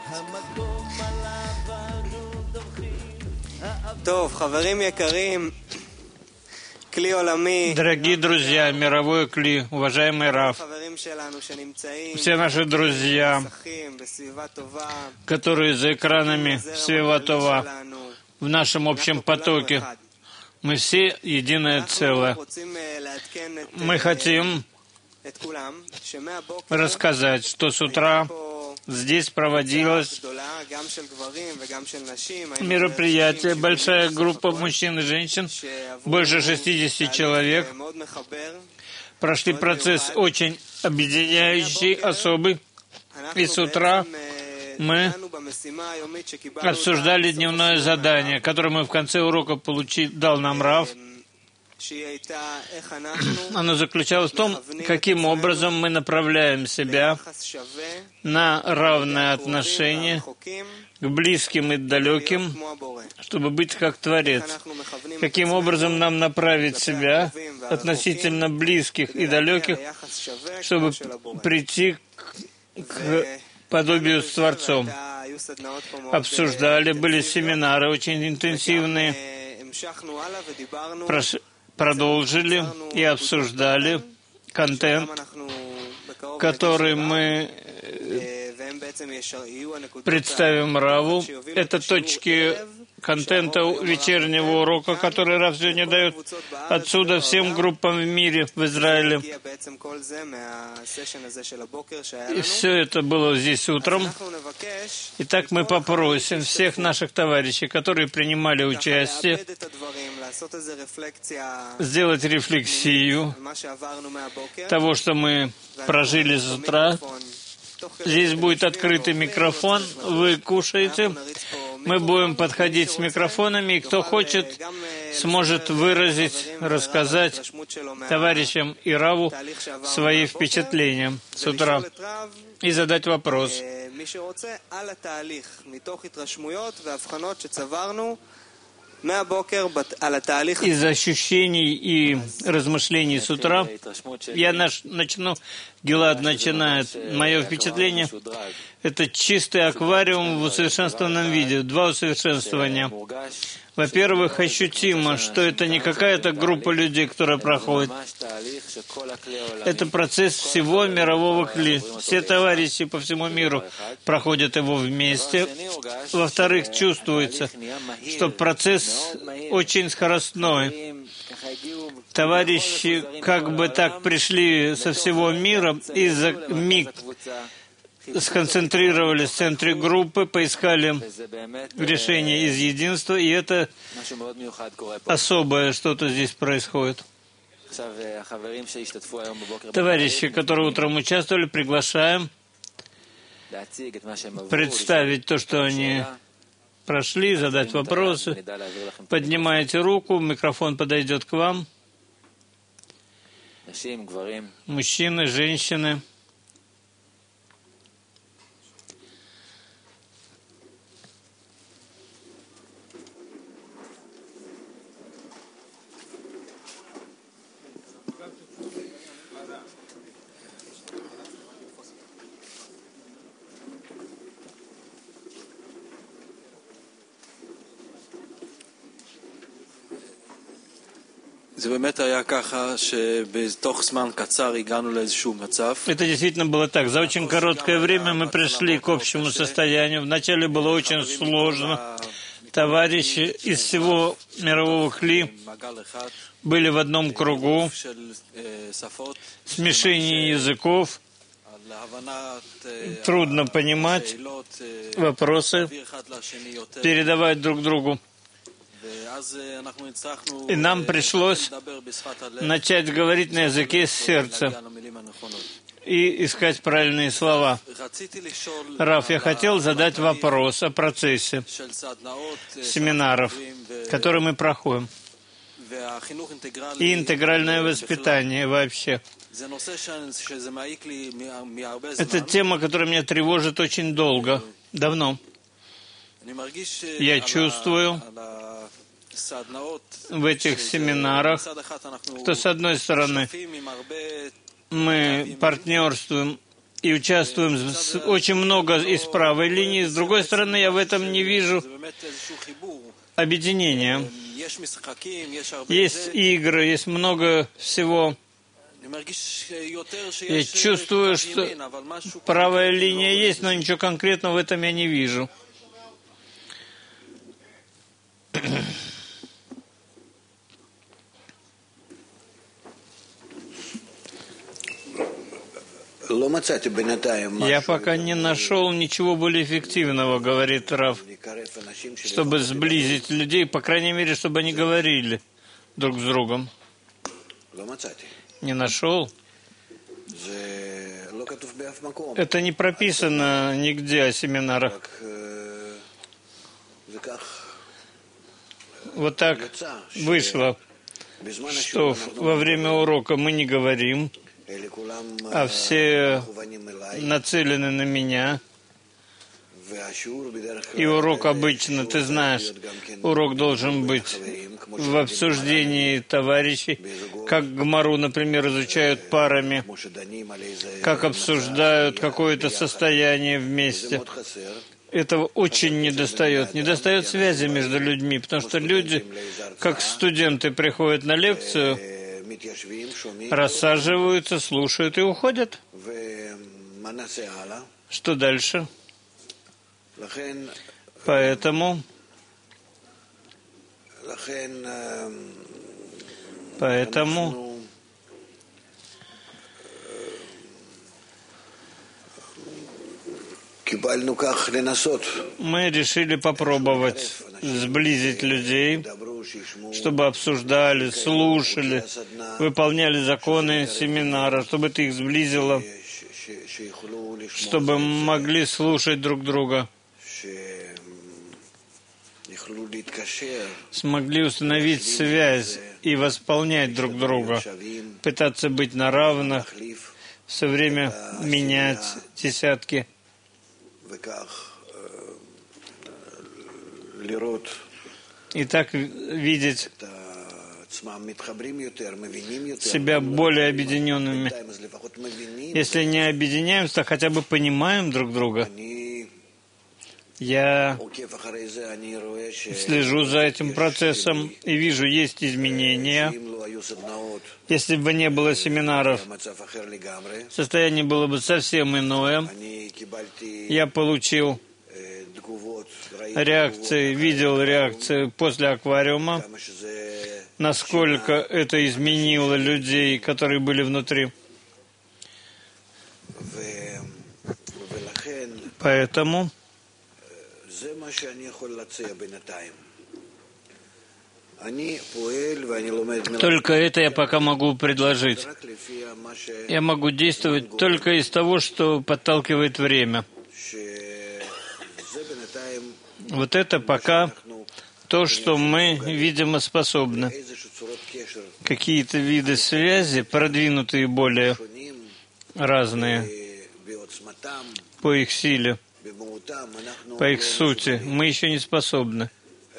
Дорогие друзья, мировой Кли, уважаемый Рав, все наши друзья, которые за экранами Свиватова, в нашем общем потоке, мы все единое целое. Мы хотим рассказать, что с утра здесь проводилось мероприятие, большая группа мужчин и женщин, больше 60 человек, прошли процесс очень объединяющий, особый, и с утра мы обсуждали дневное задание, которое мы в конце урока дал нам Рав. Оно заключалось в том, каким образом мы направляем себя на равное отношение к близким и далеким, чтобы быть как Творец. Каким образом нам направить себя относительно близких и далеких, чтобы прийти к подобию с Творцом. Обсуждали, были семинары очень интенсивные, продолжили и обсуждали контент, который мы представим Раву. Это точки контента вечернего урока, который Рав сегодня дает отсюда всем группам в мире, в Израиле. И все это было здесь утром. Итак, мы попросим всех наших товарищей, которые принимали участие, сделать рефлексию того, что мы прожили с утра. Здесь будет открытый микрофон, вы кушаете. Мы будем подходить с микрофонами, и кто хочет, сможет выразить, рассказать товарищам и Раву свои впечатления с утра и задать вопрос. Из ощущений и размышлений с утра я начну, Гилад начинает, мое впечатление, это чистый аквариум в усовершенствованном виде, два усовершенствования. Во-первых, ощутимо, что это не какая-то группа людей, которая проходит. Это процесс всего мирового Кли. Все товарищи по всему миру проходят его вместе. Во-вторых, чувствуется, что процесс очень скоростной. Товарищи как бы так пришли со всего мира и за миг сконцентрировались в центре группы, поискали решение из единства, и это особое что-то здесь происходит. Товарищи, которые утром участвовали, приглашаем представить то, что они прошли, задать вопросы. Поднимаете руку, микрофон подойдет к вам. Мужчины, женщины. Это действительно было так. За очень короткое время мы пришли к общему состоянию. Вначале было очень сложно. Товарищи из всего мирового Кли были в одном кругу. Смешение языков. Трудно понимать вопросы, передавать друг другу. И нам пришлось начать говорить на языке сердца и искать правильные слова. Рав, я хотел задать вопрос о процессе семинаров, которые мы проходим, и интегральное воспитание вообще. Это тема, которая меня тревожит очень давно. Я чувствую в этих семинарах, что с одной стороны мы партнерствуем и участвуем очень много из правой линии. С другой стороны, я в этом не вижу объединения. Есть игры, есть много всего. Я чувствую, что правая линия есть, но ничего конкретного в этом я не вижу. Я пока не нашел ничего более эффективного, говорит Рав, чтобы сблизить людей, по крайней мере, чтобы они говорили друг с другом. Не нашел. Это не прописано нигде о семинарах. Вот так вышло, что во время урока мы не говорим, а все нацелены на меня. И урок обычно, ты знаешь, урок должен быть в обсуждении товарищей, как Гмару, например, изучают парами, как обсуждают какое-то состояние вместе. Этого очень недостает. Недостает связи между людьми, потому что люди, как студенты, приходят на лекцию, рассаживаются, слушают и уходят. Что дальше? Поэтому мы решили попробовать сблизить людей, чтобы обсуждали, слушали, выполняли законы семинара, чтобы это их сблизило, чтобы могли слушать друг друга, смогли установить связь и восполнять друг друга, пытаться быть на равных, все время менять десятки. И так видеть себя более объединенными. Если не объединяемся, то хотя бы понимаем друг друга. Я слежу за этим процессом и вижу, есть изменения. Если бы не было семинаров, состояние было бы совсем иное. Я получил реакции, видел реакции после аквариума, насколько это изменило людей, которые были внутри. Поэтому только это я пока могу предложить. Я могу действовать только из того, что подталкивает время. Вот это пока то, что мы, видимо, способны. Какие-то виды связи, продвинутые более разные по их силе, по их сути, мы еще не способны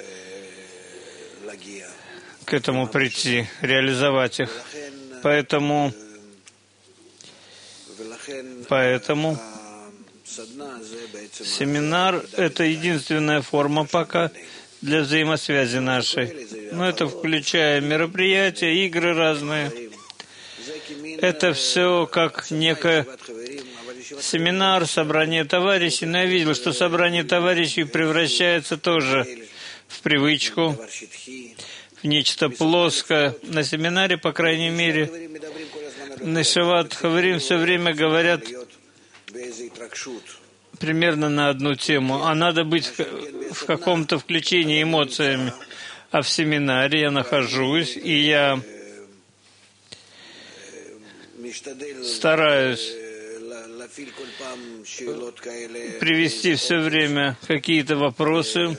к этому прийти, реализовать их. Поэтому семинар — это единственная форма пока для взаимосвязи нашей. Но это включая мероприятия, игры разные. Это все как некое семинар, собрание товарищей. Но я видел, что собрание товарищей превращается тоже в привычку, в нечто плоское. На семинаре, по крайней мере, на Шават Хаварим все время говорят примерно на одну тему, а надо быть в каком-то включении эмоциями. А в семинаре я нахожусь, и я стараюсь привести все время какие-то вопросы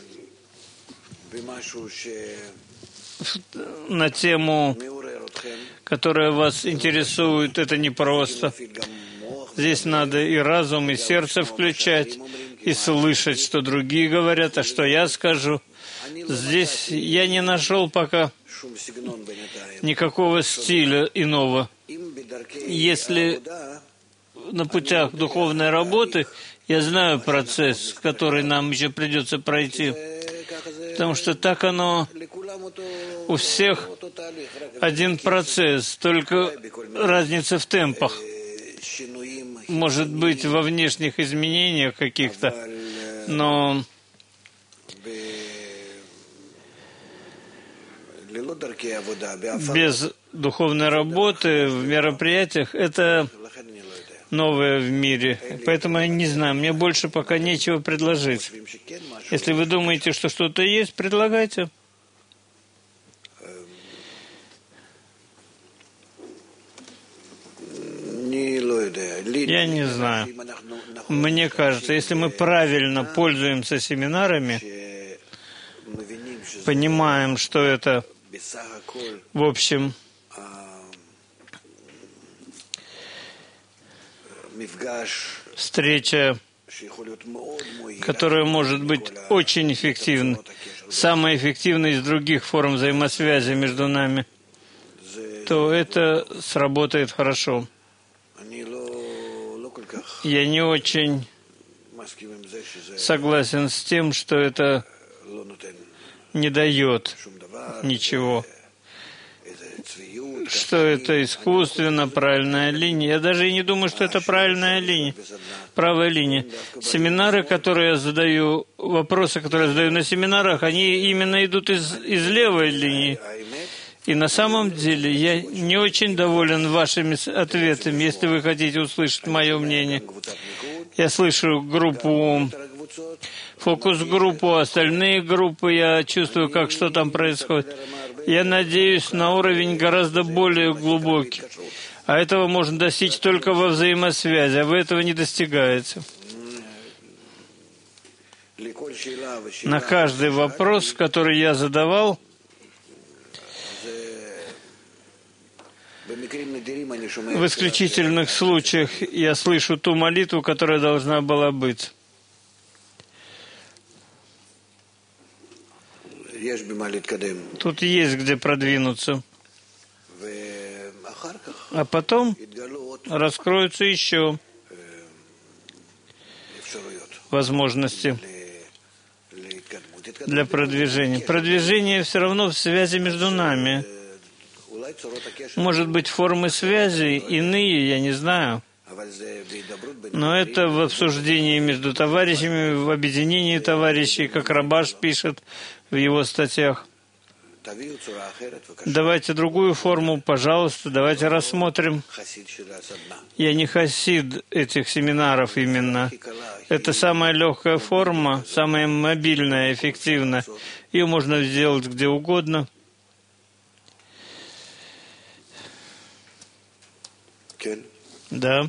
на тему, которая вас интересует. Это непросто. Здесь надо и разум, и сердце включать, и слышать, что другие говорят, а что я скажу. Здесь я не нашел пока никакого стиля иного. Если на путях духовной работы, я знаю процесс, который нам еще придется пройти. Потому что так оно у всех один процесс, только разница в темпах. Может быть, во внешних изменениях каких-то, но без духовной работы в мероприятиях это новое в мире. Поэтому я не знаю, мне больше пока нечего предложить. Если вы думаете, что что-то есть, предлагайте. Я не знаю. Мне кажется, если мы правильно пользуемся семинарами, понимаем, что это, в общем, встреча, которая может быть очень эффективной, самая эффективная из других форм взаимосвязи между нами, то это сработает хорошо. Я не очень согласен с тем, что это не дает ничего, что это искусственно правильная линия. Я даже и не думаю, что это правильная линия, правая линия. Семинары, которые я задаю, вопросы, которые я задаю на семинарах, они именно идут из левой линии. И на самом деле я не очень доволен вашими ответами, если вы хотите услышать мое мнение. Я слышу группу, фокус-группу, остальные группы, я чувствую, как что там происходит. Я надеюсь на уровень гораздо более глубокий. А этого можно достичь только во взаимосвязи, а вы этого не достигаете. На каждый вопрос, который я задавал, в исключительных случаях я слышу ту молитву, которая должна была быть. Тут есть где продвинуться. А потом раскроются еще возможности для продвижения. Продвижение все равно в связи между нами. Может быть, формы связи иные, я не знаю. Но это в обсуждении между товарищами, в объединении товарищей, как Рабаш пишет в его статьях. Давайте другую форму, пожалуйста, давайте рассмотрим. Я не хасид этих семинаров именно. Это самая легкая форма, самая мобильная, эффективная. Ее можно сделать где угодно. Да.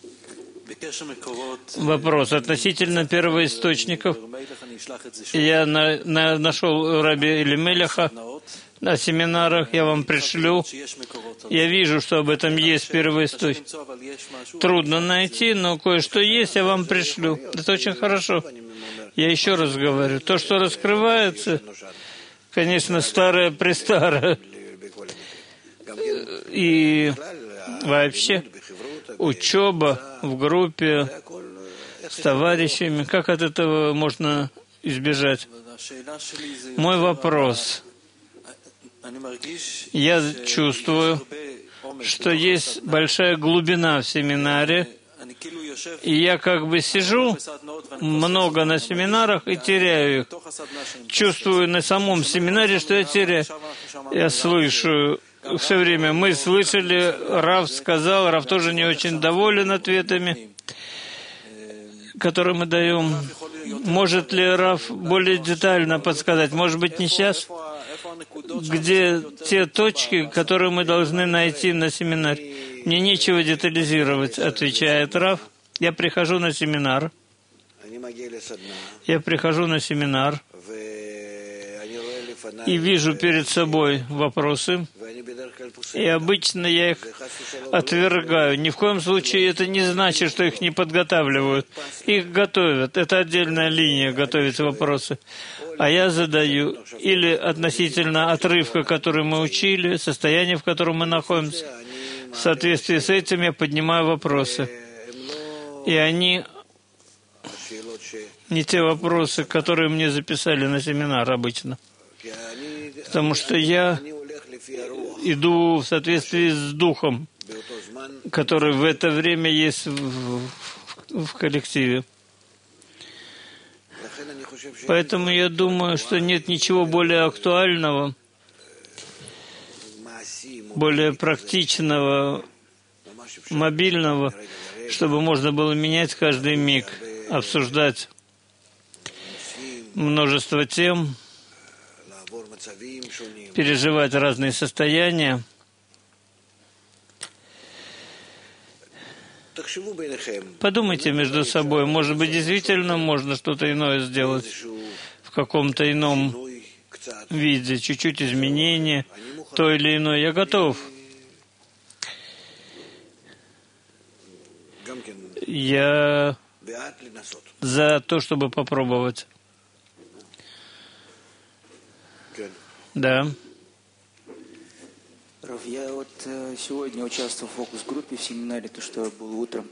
Вопрос относительно первоисточников. Я нашел Раби Элимелеха на семинарах, я вам пришлю. Я вижу, что об этом есть первоисточник. Трудно найти, но кое-что есть, я вам пришлю. Это очень хорошо. Я еще раз говорю, то, что раскрывается, конечно, старое-престарое. И вообще учеба в группе с товарищами, как от этого можно избежать? Мой вопрос. Я чувствую, что есть большая глубина в семинаре, и я как бы сижу много на семинарах и теряю их. Чувствую на самом семинаре, что я теряю. Я слышу все время. Мы слышали, Рав сказал, Рав тоже не очень доволен ответами, которые мы даем. Может ли Рав более детально подсказать? Может быть, не сейчас? Где те точки, которые мы должны найти на семинаре? Мне нечего детализировать, отвечает Рав. Я прихожу на семинар. И вижу перед собой вопросы, и обычно я их отвергаю. Ни в коем случае это не значит, что их не подготавливают. Их готовят. Это отдельная линия, готовить вопросы. А я задаю или относительно отрывка, который мы учили, состояния, в котором мы находимся. В соответствии с этим я поднимаю вопросы. И они не те вопросы, которые мне записали на семинар обычно. Потому что я иду в соответствии с духом, который в это время есть в коллективе. Поэтому я думаю, что нет ничего более актуального, более практичного, мобильного, чтобы можно было менять каждый миг, обсуждать множество тем, переживать разные состояния. Подумайте между собой, может быть, действительно можно что-то иное сделать в каком-то ином виде, чуть-чуть изменения, то или иное. Я готов. Я за то, чтобы попробовать. Да. Рав, я вот сегодня участвовал в фокус-группе в семинаре, то, что было утром.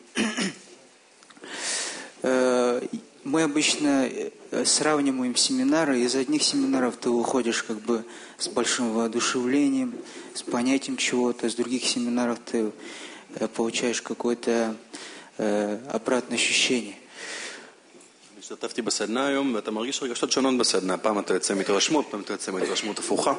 Мы обычно сравниваем семинары, из одних семинаров ты уходишь как бы с большим воодушевлением, с понятием чего-то, из других семинаров ты получаешь какое-то обратное ощущение. השתתפתי בסדנה היום, ואתה מרגיש רגשות שונות בסדנה. פעם אתה יוצא מתרשמות, פעם אתה יוצא מתרשמות הפוכה.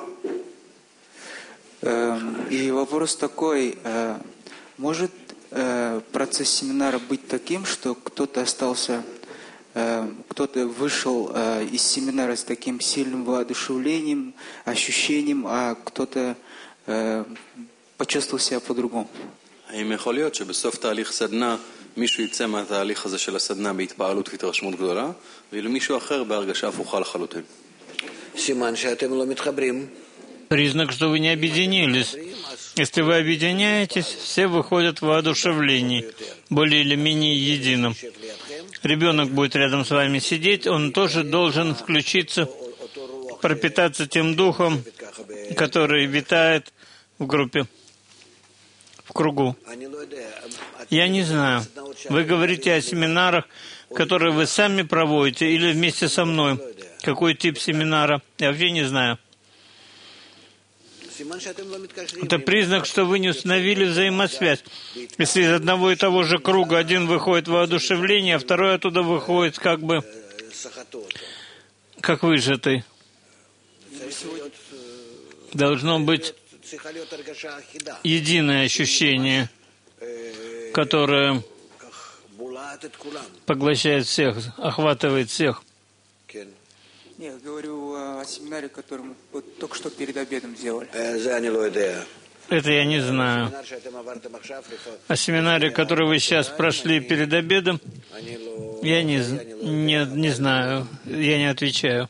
И вопрос такой, может процесс семинара быть таким, что кто-то остался, кто-то вышел из семинара с таким сильным воодушевлением, ощущением, а кто-то почувствовал себя по-другому? האם יכול להיות שבסוף תהליך סדנה מישהו יצא מהתהליך הזה של הסדנה בהתפעלות והתרשמות גדולה, ולמישהו אחר בהרגשה הפוכה לחלוטין? סימן שאתם לא מתחברים. Признак, что вы не объединились. Если вы объединяетесь, все выходят в воодушевлении, более или менее единым. Ребенок будет рядом с вами сидеть, он тоже должен включиться, пропитаться тем духом, который витает в группе, в кругу. Я не знаю. Вы говорите о семинарах, которые вы сами проводите или вместе со мной. Какой тип семинара? Я вообще не знаю. Это признак, что вы не установили взаимосвязь. Если из одного и того же круга один выходит в воодушевление, а второй оттуда выходит как бы как выжатый. Должно быть единое ощущение, которое поглощает всех, охватывает всех. Я говорю о семинаре, который мы вот только что перед обедом сделали. Это я не знаю. О семинаре, который вы сейчас прошли перед обедом, я не знаю, я не отвечаю.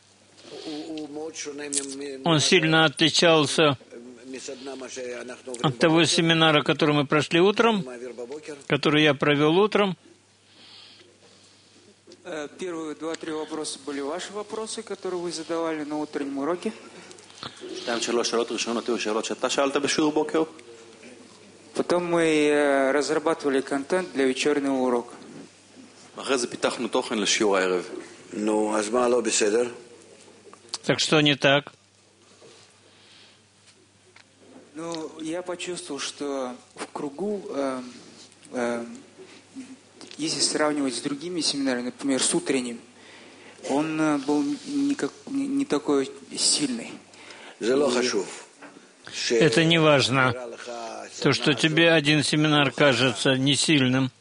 Он сильно отличался от того семинара, который мы прошли утром, который я провел утром. Первые 2-3 вопроса были ваши вопросы, которые вы задавали на утреннем уроке. Потом мы разрабатывали контент для вечернего урока. Так что не так? Ну, я почувствовал, что в кругу, если сравнивать с другими семинарами, например, с утренним, он был не такой сильный. Это не важно. То, что тебе один семинар кажется не сильным.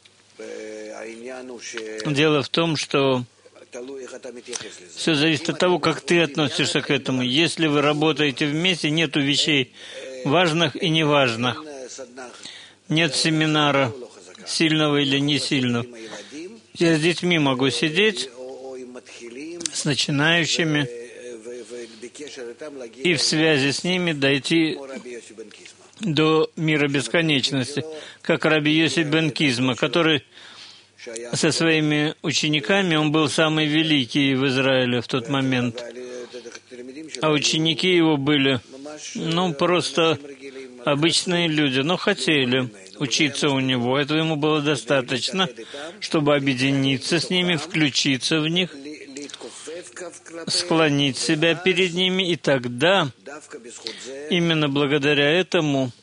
Дело в том, что все зависит от того, как ты относишься к этому. Если вы работаете вместе, нету вещей важных и неважных. Нет семинара сильного или не сильного. Я с детьми могу сидеть, с начинающими, и в связи с ними дойти до мира бесконечности, как Раби Йоси бен Кизма, который со своими учениками, он был самый великий в Израиле в тот момент. А ученики его были, просто обычные люди, но хотели учиться у него. Этого ему было достаточно. чтобы объединиться с ними, включиться в них, склонить себя перед ними, и тогда именно благодаря этому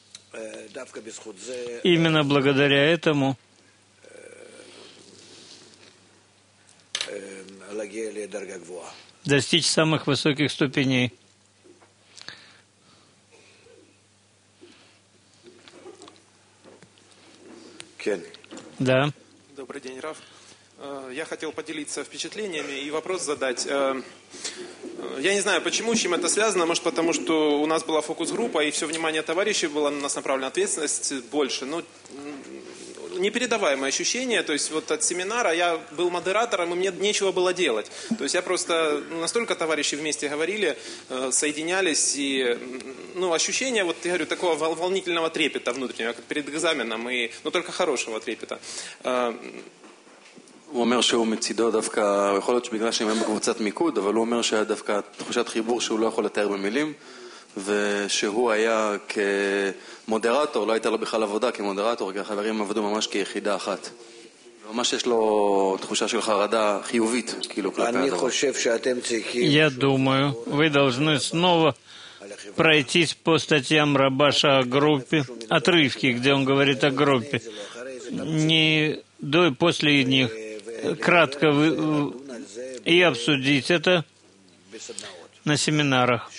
достичь самых высоких ступеней. Да. Добрый день, Рав. Я хотел поделиться впечатлениями и вопрос задать. Я не знаю, почему, с чем это связано. Может, потому что у нас была фокус-группа, и все внимание товарищей было на нас направлено, ответственность больше. Ну, непередаваемое ощущение. То есть вот от семинара я был модератором, и мне нечего было делать. То есть я просто... Настолько товарищи вместе говорили, соединялись, и... ощущение, вот я говорю, такого волнительного трепета внутреннего, как перед экзаменом, но только хорошего трепета. הוא אומר שהוא מצידו דווקא, יכול להיות שבגלל שהם הם בקבוצת מיקוד, אבל הוא אומר שהיה דווקא תחושת חיבור שהוא לא יכול לתאר במילים, ושהוא היה כמודרטור, לא הייתה לו בכלל עבודה כמודרטור, כי החברים עבדו ממש כיחידה אחת. ממש יש לו תחושה של חרדה חיובית, כאילו כלפי הדבר. Я думаю, вы должны снова пройтись по статьям Рабаша о группе, отрывки, где он говорит о группе, не до и после них, кратко и обсудить это на семинарах,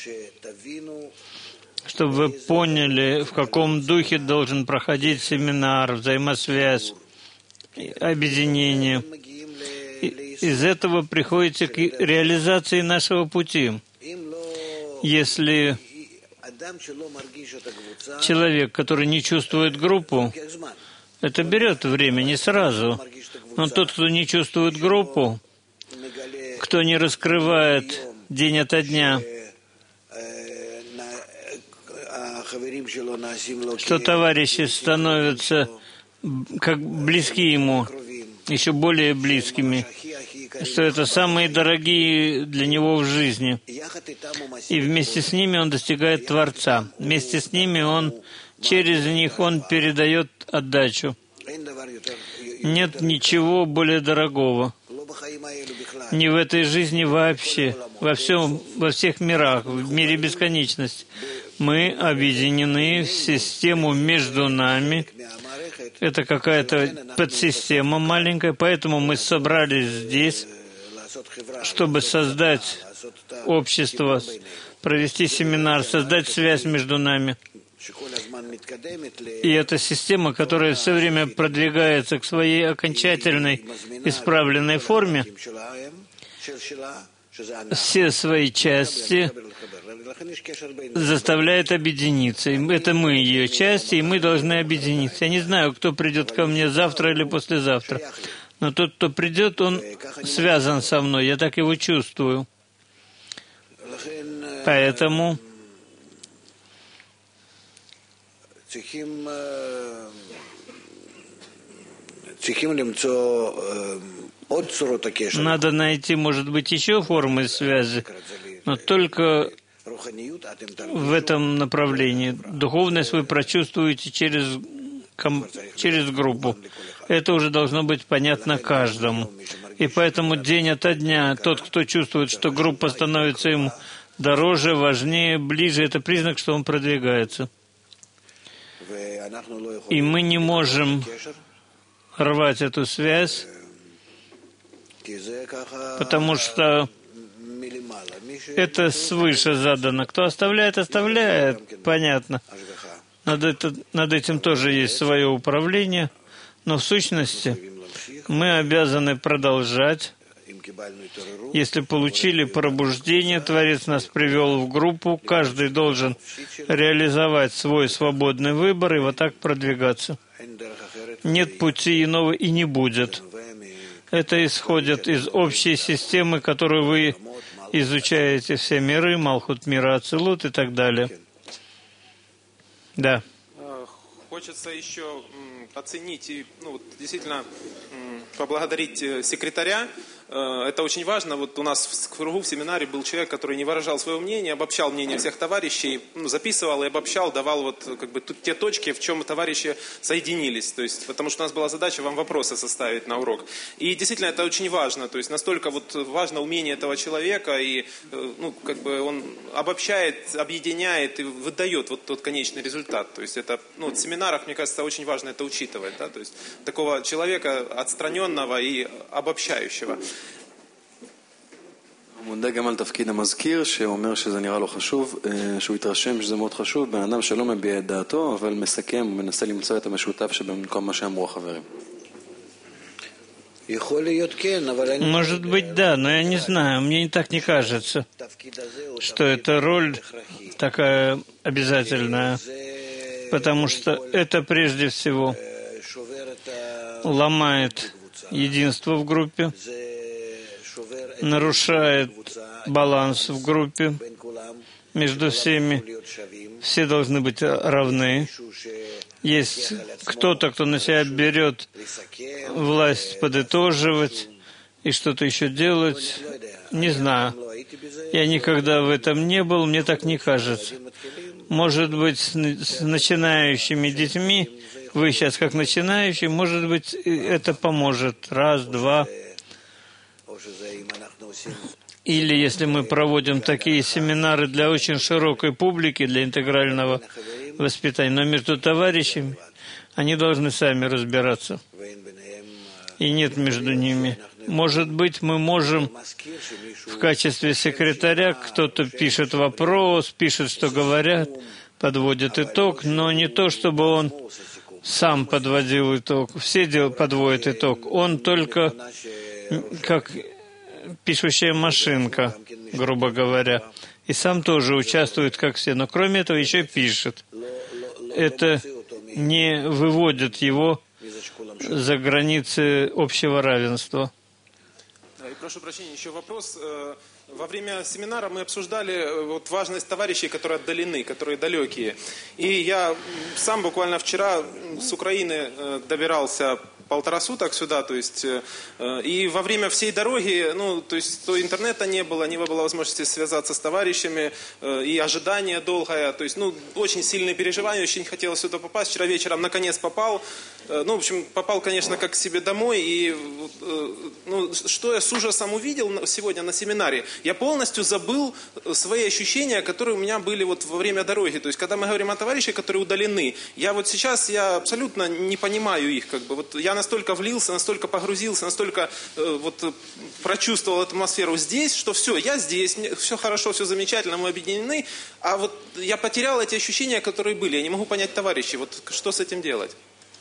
чтобы вы поняли, в каком духе должен проходить семинар, взаимосвязь, объединение. Из этого приходите к реализации нашего пути. Если человек, который не чувствует группу, это берет время, не сразу. Но тот, кто не чувствует группу, кто не раскрывает день ото дня, что товарищи становятся как близки ему, еще более близкими, что это самые дорогие для него в жизни. И вместе с ними он достигает Творца. Вместе с ними через них он передает отдачу. Нет ничего более дорогого. Ни в этой жизни вообще, во всех мирах, в мире бесконечности. Мы объединены в систему между нами. Это какая-то подсистема маленькая, поэтому мы собрались здесь, чтобы создать общество, провести семинар, создать связь между нами. И эта система, которая все время продвигается к своей окончательной исправленной форме, все свои части заставляет объединиться. Это мы ее части, и мы должны объединиться. Я не знаю, кто придет ко мне завтра или послезавтра, но тот, кто придет, он связан со мной, я так его чувствую. Поэтому надо найти, может быть, еще формы связи, но только в этом направлении. Духовность вы прочувствуете через группу. Это уже должно быть понятно каждому. И поэтому день ото дня тот, кто чувствует, что группа становится ему дороже, важнее, ближе, это признак, что он продвигается. И мы не можем рвать эту связь, потому что это свыше задано. Кто оставляет, оставляет, понятно. Над этим тоже есть свое управление, но в сущности мы обязаны продолжать. Если получили пробуждение, Творец нас привел в группу, каждый должен реализовать свой свободный выбор и вот так продвигаться. Нет пути иного и не будет. Это исходит из общей системы, которую вы изучаете, все миры, Малхут мира, Ацилут и так далее. Да. Хочется еще оценить и действительно поблагодарить секретаря. это очень важно. Вот у нас в кругу, в семинаре был человек, который не выражал своего мнения, обобщал мнение всех товарищей, записывал и обобщал, давал вот как бы те точки, в чем товарищи соединились. То есть, потому что у нас была задача вам вопросы составить на урок. И действительно это очень важно. То есть настолько вот важно умение этого человека, и ну, как бы он обобщает, объединяет и выдает вот тот конечный результат. То есть это, ну, в семинарах, мне кажется, очень важно это учитывать. Да? То есть такого человека отстраненного и обобщающего. הוא מודה גם על תפקיד המזכיר, שאומר שזה נראה לו חשוב, שהוא התרשם שזה מאוד חשוב, בן אדם שלא מביע את דעתו, אבל מסכם ומנסה למצוא את המשותף שבמקום מה שאמרו החברים. Может быть, да, но я не знаю, мне так не кажется, что эта роль такая обязательная, потому что это прежде всего ломает единство в группе, нарушает баланс в группе между всеми. Все должны быть равны. Есть кто-то, кто на себя берет власть подытоживать и что-то еще делать. Не знаю. Я никогда в этом не был, мне так не кажется. Может быть, с начинающими детьми, вы сейчас как начинающий, может быть, это поможет. Раз, два. Или если мы проводим такие семинары для очень широкой публики, для интегрального воспитания, но между товарищами они должны сами разбираться. И нет между ними. Может быть, мы можем в качестве секретаря, кто-то пишет вопрос, пишет, что говорят, подводит итог, но не то, чтобы он сам подводил итог. Все подводят итог. Он только как пишущая машинка, грубо говоря. И сам тоже участвует, как все. Но кроме этого еще пишет. Это не выводит его за границы общего равенства. И прошу прощения, еще вопрос. Во время семинара мы обсуждали вот важность товарищей, которые отдалены, которые далекие. И я сам буквально вчера с Украины добирался 1,5 суток сюда, то есть, и во время всей дороги, ну, то есть, то интернета не было возможности связаться с товарищами, и ожидание долгое, то есть, ну, очень сильные переживания, очень хотелось сюда попасть. Вчера вечером наконец попал, ну, в общем, попал, конечно, как к себе домой, и, ну, что я с ужасом увидел сегодня на семинаре, я полностью забыл свои ощущения, которые у меня были вот во время дороги, то есть, когда мы говорим о товарищах, которые удалены, я вот сейчас, я абсолютно не понимаю их, как бы, вот я настолько влился, настолько погрузился, настолько вот прочувствовал атмосферу здесь, что все, я здесь, все хорошо, все замечательно, мы объединены, а вот я потерял эти ощущения, которые были, я не могу понять товарищей, вот что с этим делать?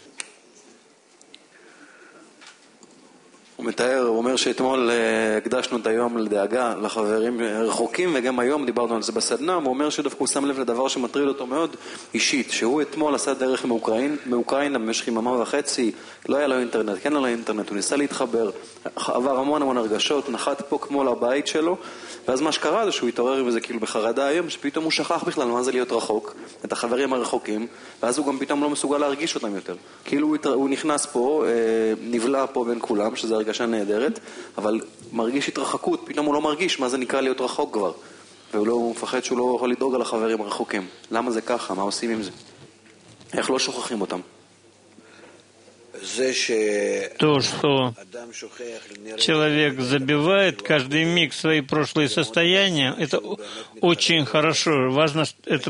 הוא מתאר, הוא אומר שאתמול הקדשנו את היום לדאגה לחברים רחוקים, וגם היום דיברנו על זה בסדנה, הוא אומר שדווקא הוא שם לב לדבר שמטריד אותו מאוד אישית, שהוא אתמול עשה דרך מאוקראינה במשך יממה וחצי, לא היה לו אינטרנט, כן היה לו אינטרנט, הוא ניסה להתחבר, עבר המון הרגשות, נחת פה כמו לבית שלו, ואז מה שקרה זה שהוא התעורר עם זה כאילו בחרדה היום, שפתאום הוא שכח בכלל מה זה להיות רחוק, את החברים הרחוקים, ואז הוא גם פתאום לא מסוגל להרגיש אותם יותר. כאילו הוא נכנס פה, נבלע פה בין כולם, שזה הרגשה נהדרת, אבל מרגיש התרחקות, פתאום הוא לא מרגיש מה זה נקרא להיות רחוק כבר. והוא מפחד שהוא לא יכול לדאוג על החברים הרחוקים. למה זה ככה? מה עושים עם זה? איך לא שוכחים אותם? То, что человек забивает каждый миг свои прошлые состояния, это очень хорошо. Важно,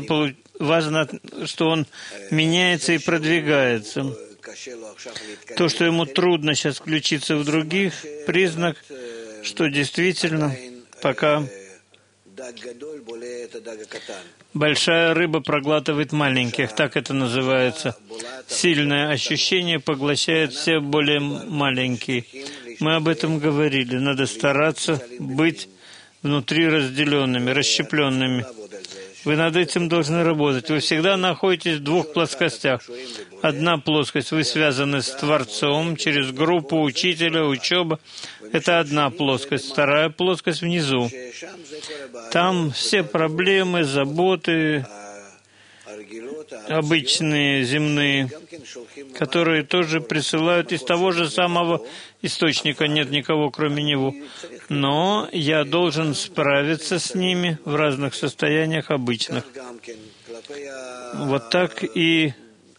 что он меняется и продвигается. То, что ему трудно сейчас включиться в других, признак, что действительно пока большая рыба проглатывает маленьких, так это называется. Сильное ощущение поглощает все более маленькие. Мы об этом говорили. Надо стараться быть внутри разделенными, расщепленными. Вы над этим должны работать. Вы всегда находитесь в двух плоскостях. Одна плоскость, вы связаны с Творцом через группу, учителя, учеба. Это одна плоскость. Вторая плоскость внизу. Там все проблемы, заботы, обычные земные, которые тоже присылают из того же самого источника, нет никого кроме него. Но я должен справиться с ними в разных состояниях обычных. Вот так и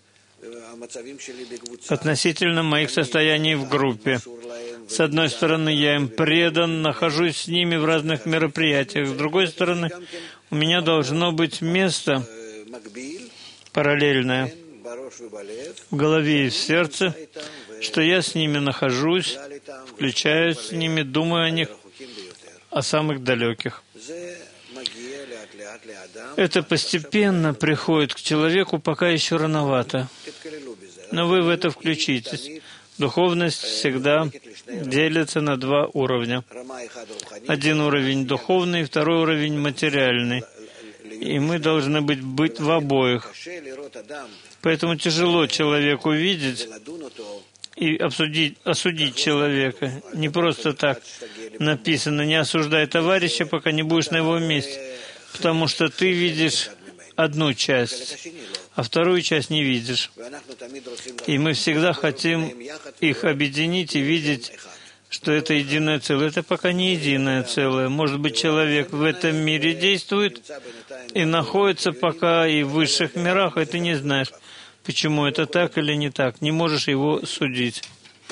относительно моих состояний в группе. С одной стороны, я им предан, нахожусь с ними в разных мероприятиях. С другой стороны, у меня должно быть место параллельное в голове и в сердце, что я с ними нахожусь, включаюсь с ними, думаю о них, о самых далеких. Это постепенно приходит к человеку, пока еще рановато. Но вы в это включитесь. Духовность всегда делится на два уровня. Один уровень духовный, второй уровень материальный. И мы должны быть в обоих. Поэтому тяжело человеку видеть и осудить человека. Не просто так написано: не осуждай товарища, пока не будешь на его месте. Потому что ты видишь одну часть, а вторую часть не видишь. И мы всегда хотим их объединить и видеть, что это единое целое. Это пока не единое целое. Может быть, человек в этом мире действует и находится пока и в высших мирах, и ты не знаешь, почему это так или не так. Не можешь его судить.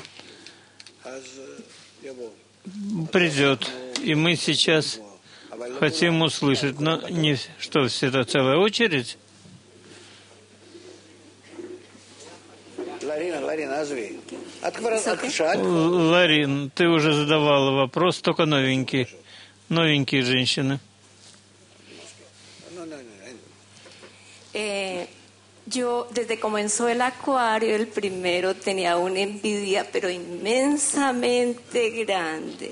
Придет. И мы сейчас хотим услышать, но не что, это целая очередь? Ларин, ты уже задавала вопрос, только новенькие женщины. Yo, desde comenzó el acuario, el primero tenía una envidia, pero inmensamente grande.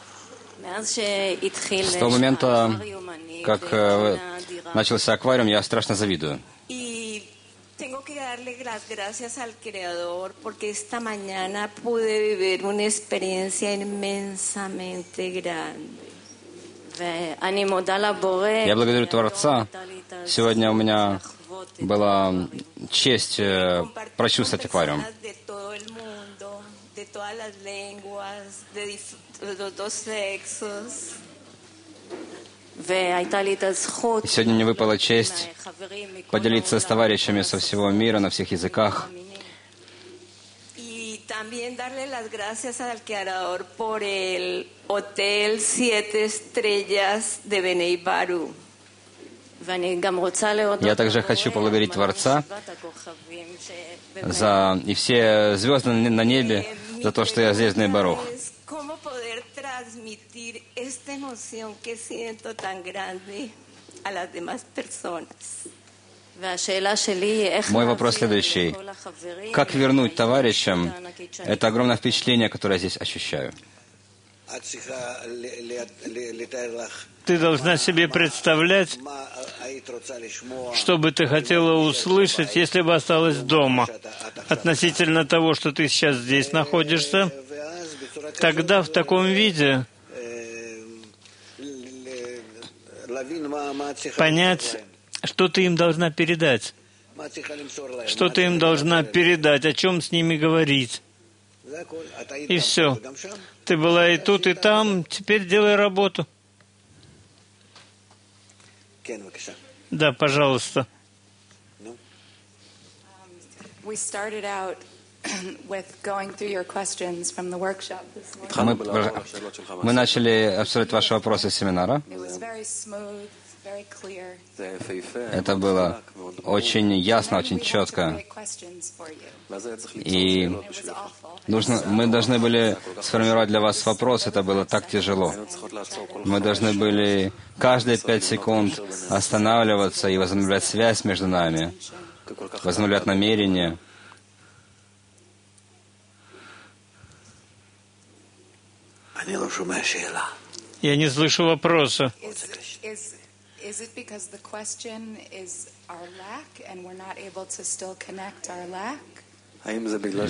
С того момента, как начался аквариум, я страшно завидую. Tengo que darle las gracias al Creador porque esta mañana pude vivir una experiencia inmensamente grande. Я благодарю Творца. Сегодня у меня была честь прочувствовать аквариум. И сегодня мне выпала честь поделиться с товарищами со всего мира на всех языках. También darle las gracias al Creador por el Hotel 7 Estrellas de Bnei Baru. Я также хочу поблагодарить Творца и все звезды на небе за то, что я здесь в Бней Барух. Transmitir esta emoción que siento tan grande a las demás personas. Мой вопрос следующий. Как вернуть товарищам это огромное впечатление, которое я здесь ощущаю? Ты должна себе представлять, что бы ты хотела услышать, если бы осталась дома, относительно того, что ты сейчас здесь находишься. Тогда в таком виде понять, что ты им должна передать. Что ты им должна передать, о чем с ними говорить. И все. Ты была и тут, и там, теперь делай работу. Да, пожалуйста. Мы начали обсуждать ваши вопросы с семинара. Это было очень ясно, очень четко. И мы должны были сформировать для вас вопрос, это было так тяжело. Мы должны были каждые 5 секунд останавливаться и возобновлять связь между нами, возобновлять намерения. Я не слышу вопроса. Is it because the question is our lack and we're not able to still connect our lack? И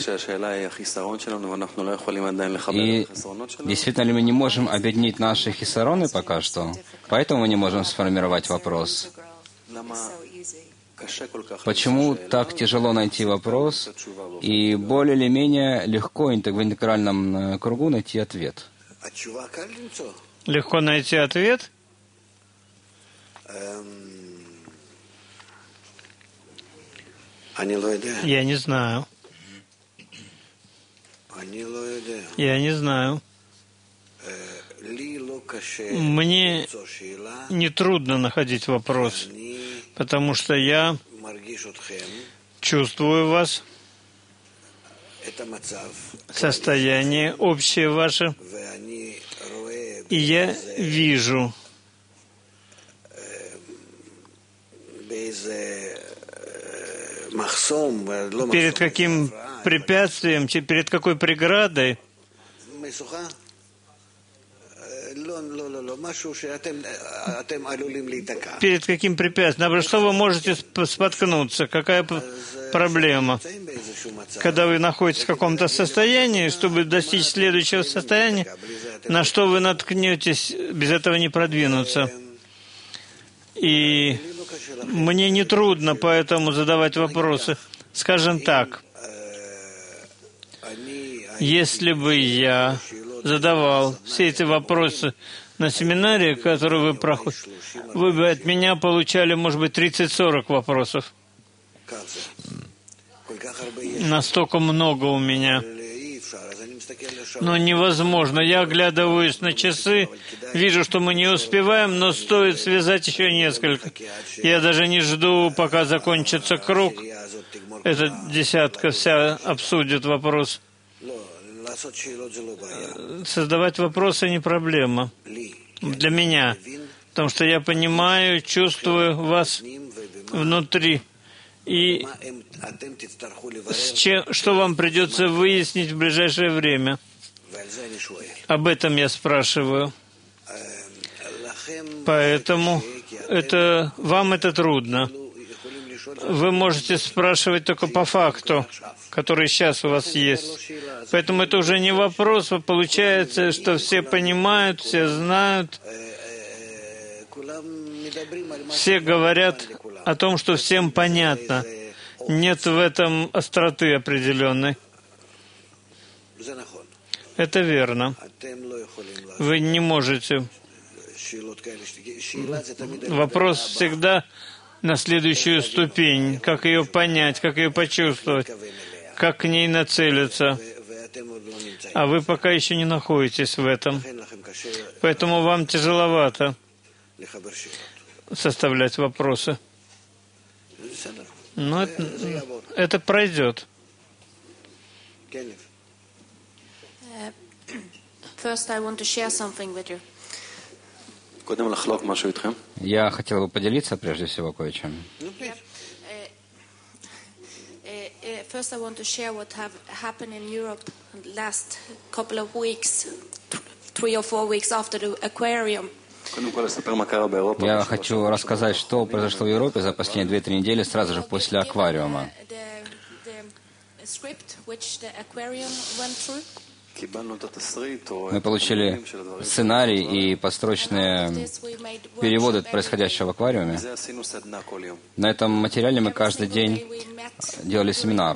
действительно ли мы не можем объединить наши хисароны пока что? Поэтому мы не можем сформировать вопрос. Почему так тяжело найти вопрос и более или менее легко в интегральном кругу найти ответ? Легко найти ответ? Я не знаю. Я не знаю. Мне не трудно находить вопрос, потому что я чувствую вас, состояние общее ваше, и я вижу, перед каким препятствием, перед какой преградой перед каким препятствием, что вы можете споткнуться, какая проблема. Когда вы находитесь в каком-то состоянии, чтобы достичь следующего состояния, на что вы наткнетесь, без этого не продвинуться. И мне не трудно поэтому задавать вопросы. Скажем так, если бы я задавал все эти вопросы на семинаре, который вы проходите, вы бы от меня получали, может быть, 30-40 вопросов. Настолько много у меня. Но невозможно. Я оглядываюсь на часы, вижу, что мы не успеваем, но стоит связать еще несколько. Я даже не жду, пока закончится круг. Эта десятка вся обсудит вопрос. Создавать вопросы не проблема для меня, потому что я понимаю, чувствую вас внутри. И что вам придется выяснить в ближайшее время? Об этом я спрашиваю. Поэтому вам это трудно. Вы можете спрашивать только по факту, который сейчас у вас есть. Поэтому это уже не вопрос, а получается, что все понимают, все знают. Все говорят о том, что всем понятно. Нет в этом остроты определенной. Это верно. Вы не можете. Вопрос всегда на следующую ступень. Как ее понять, как ее почувствовать, как к ней нацелиться. А вы пока еще не находитесь в этом. Поэтому вам тяжеловато составлять вопросы. Но это пройдет. First, I want to share something with you. Я хотел бы поделиться прежде всего кое-чем. First, I want to share what have happened in Europe last couple of weeks, 3 or 4 weeks after the aquarium. Я хочу рассказать, что произошло в Европе за последние 2-3 недели сразу же после аквариума. Мы получили сценарий и подстрочные переводы происходящего в аквариуме. На этом материале мы каждый день делали семинар.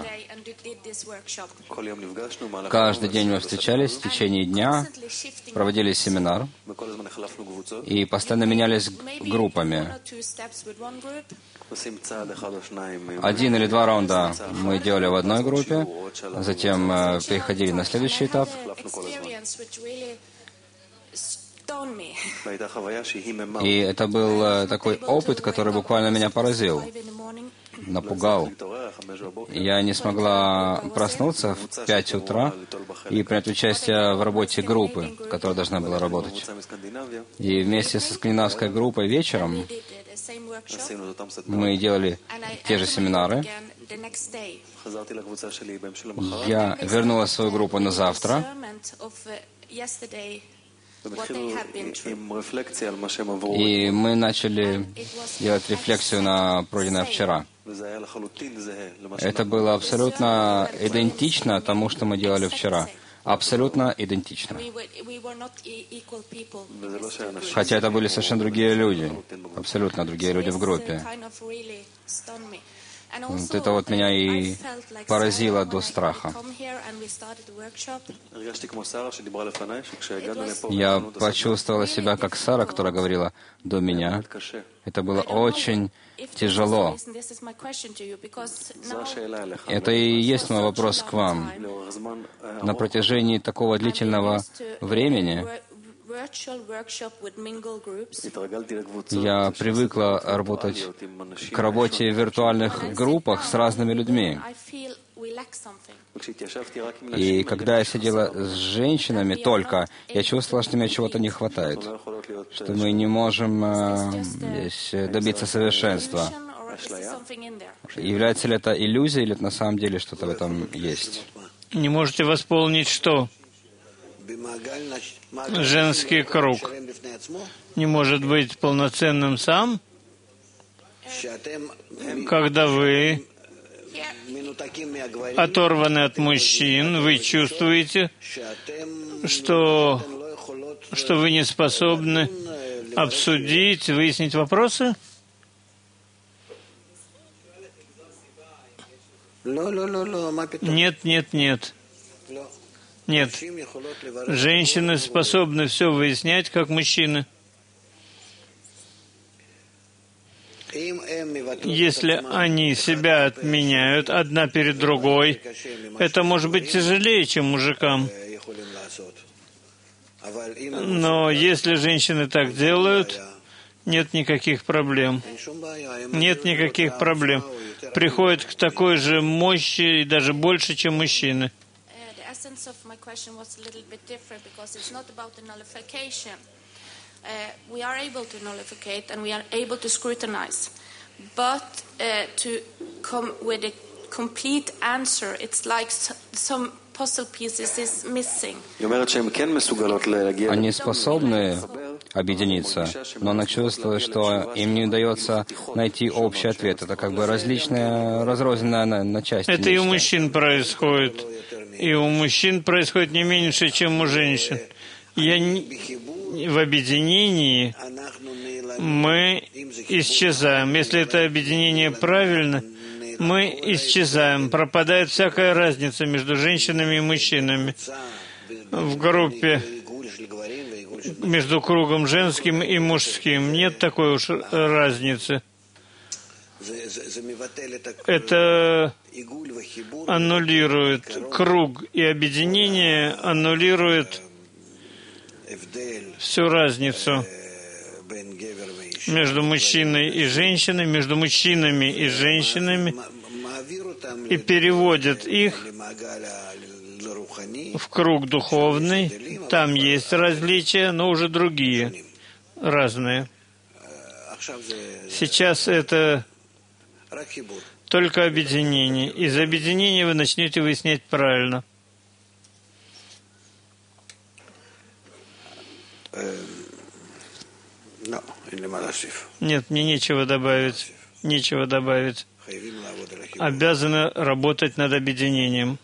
Каждый день мы встречались в течение дня, проводили семинар и постоянно менялись группами. 1 или 2 раунда мы делали в одной группе, затем переходили на следующий этап. И это был такой опыт, который буквально меня поразил, напугал. Я не смогла проснуться в 5 утра и принять участие в работе группы, которая должна была работать. И вместе со скандинавской группой вечером мы делали те же семинары. Я вернула свою группу на завтра. И мы начали делать рефлексию на пройденное вчера. Это было абсолютно идентично тому, что мы делали вчера. Абсолютно идентично. Хотя это были совершенно другие люди. Абсолютно другие люди в группе. Вот это вот меня и поразило до страха. Я почувствовала себя как Сара, которая говорила до меня. Это было очень тяжело. Это и есть мой вопрос к вам. На протяжении такого длительного времени я привыкла работать к работе в виртуальных группах с разными людьми. И когда я сидела с женщинами только, я чувствовала, что мне чего-то не хватает, что мы не можем здесь добиться совершенства. Является ли это иллюзией, или на самом деле что-то в этом есть? Не можете восполнить что? Женский круг не может быть полноценным сам, когда вы оторваны от мужчин, вы чувствуете, что вы не способны обсудить, выяснить вопросы? Нет, нет, нет. Нет. Женщины способны все выяснять, как мужчины. Если они себя отменяют одна перед другой, это может быть тяжелее, чем мужикам. Но если женщины так делают, нет никаких проблем. Нет никаких проблем. Приходят к такой же мощи и даже больше, чем мужчины. Of my question was a little bit different because it's not about the nullification. We are able to nullificate and we are able to scrutinize, but to come with a complete answer, it's like some puzzle pieces is missing. Они способны объединиться, но она чувствует, что им не удается найти общий ответ. Это как бы разрозненное на части. Это и у мужчин происходит. И у мужчин происходит не меньше, чем у женщин. В объединении мы исчезаем. Если это объединение правильно, мы исчезаем. Пропадает всякая разница между женщинами и мужчинами. В группе между кругом женским и мужским нет такой уж разницы. Это аннулирует круг, и объединение аннулирует всю разницу между мужчиной и женщиной, между мужчинами и женщинами, и переводит их в круг духовный. Там есть различия, но уже другие, разные. Сейчас это только объединение. Из объединения вы начнете выяснять правильно. Нет, мне нечего добавить. Нечего добавить. Обязаны работать над объединением.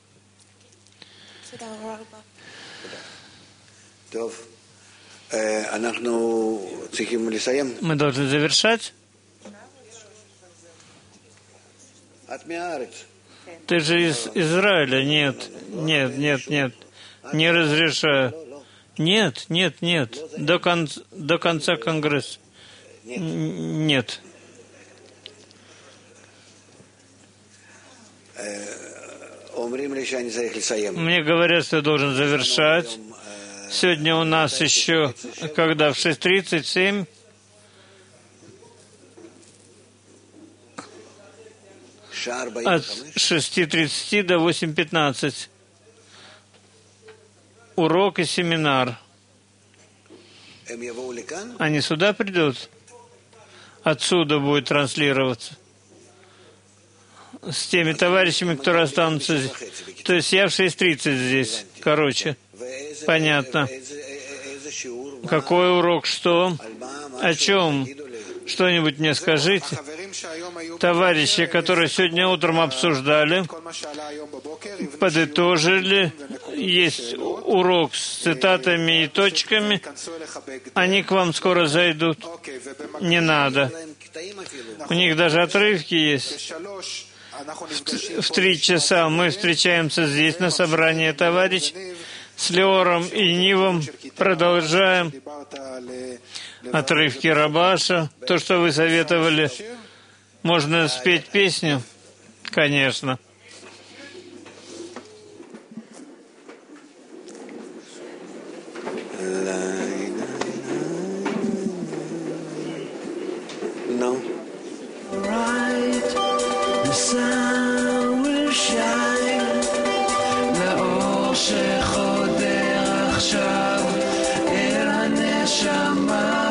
Мы должны завершать. Ты же из Израиля. Нет, нет, нет, нет. Не разрешаю. Нет, нет, нет. До конца Конгресса. Нет. Мне говорят, что я должен завершать. Сегодня у нас еще, когда в 6:37, от 6:30 до 8:15 урок и семинар. Они сюда придут? Отсюда будет транслироваться. С теми товарищами, которые останутся здесь. То есть я в 6:30 здесь. Короче, понятно. Какой урок, что? О чем? Что-нибудь мне скажите. Товарищи, которые сегодня утром обсуждали, подытожили, есть урок с цитатами и точками, они к вам скоро зайдут. Не надо. У них даже отрывки есть. в 3 часа мы встречаемся здесь на собрании, товарищ. С Леором и Нивом продолжаем отрывки Рабаша. То, что вы советовали, можно спеть песню? Конечно. No. The sun will shine. לאור שחודר עכשיו אל הנשמה.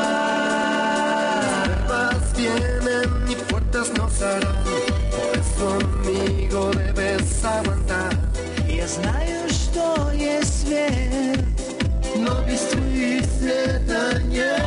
Vas vienen y puertas nos harán. Por eso, amigo, debes aguantar. Я знаю, что есть свет, но без твоих света нет.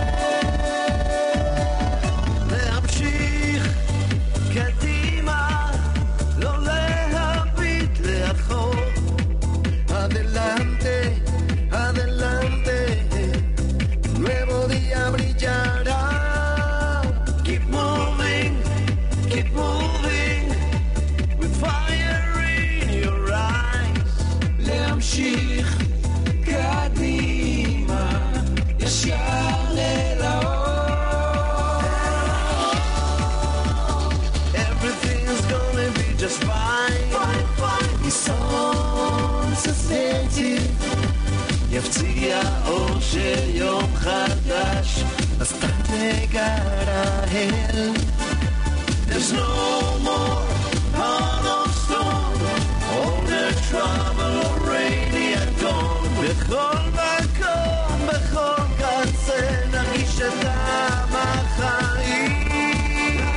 יפציע אור של יום חדש, אז תגרה אל. There's no more heart of stone, all the trouble already at dawn. בכל מקום, בכל קצה, נרגיש את טעם החיים.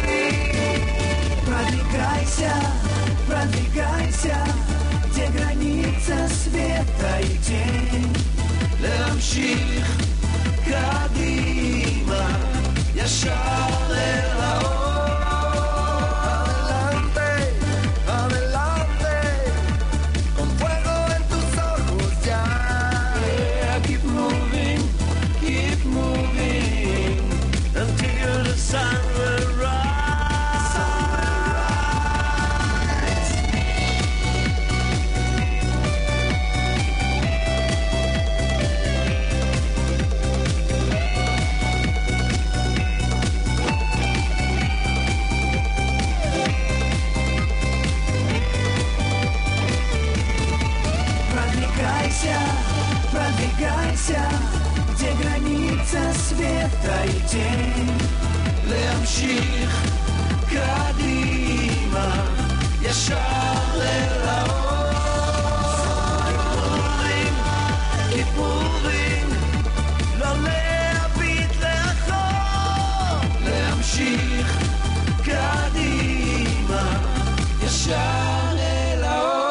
Продвигайся, продвигайся, где граница света и тень. להמשיך קדימה, ישר אל האור. Adelante, adelante, con fuego en tus ojos ya. Yeah, keep moving, until the sun will rise. Продвигайся, где граница света и тень. להמשיך קדימה, ישר אל האור. Keep moving, לא להביט לאחור. להמשיך קדימה, ישר אל האור.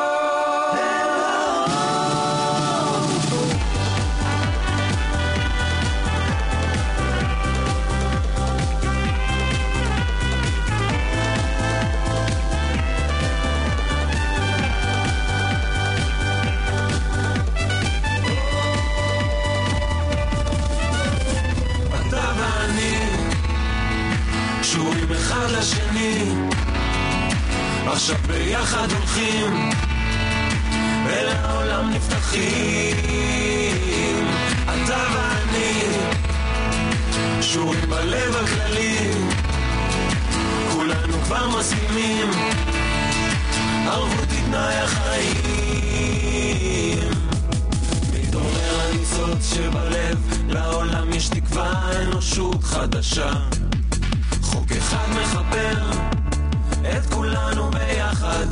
קשורים אחד לשני, עכשיו ביחד הולכים, אל העולם נפתחים. אתה ואני קשורים בלב הכללי, כולנו כבר מסכימים, ערבות היא תנאי החיים. מתעורר הניצוץ שבלב, לעולם יש תקווה, אנושות חדשה. חוק אחד מחבר את כולנו ביחד,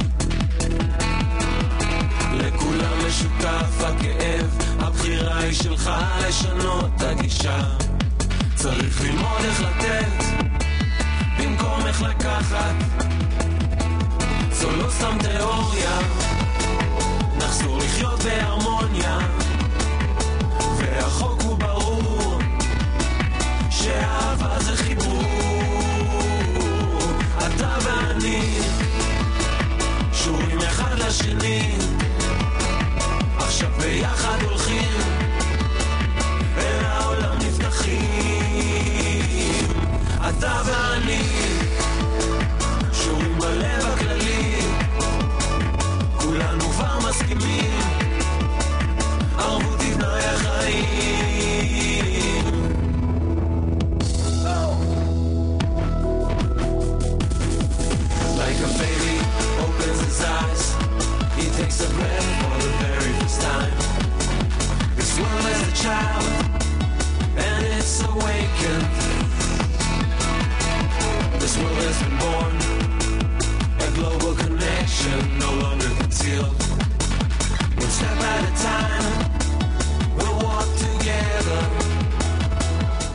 לכולם משותף הכאב, הבחירה היא שלך לשנות את הגישה. צריך ללמוד איך לתת במקום איך לקחת, זו לא סתם תיאוריה, נחזור לחיות בהרמוניה, והחוק הוא ברור שאהבה זה חיבור. אתה ואני קשורים אחד לשני, עכשיו ביחד הולכים, אל העולם נפתחים. אתה ואני קשורים בלב born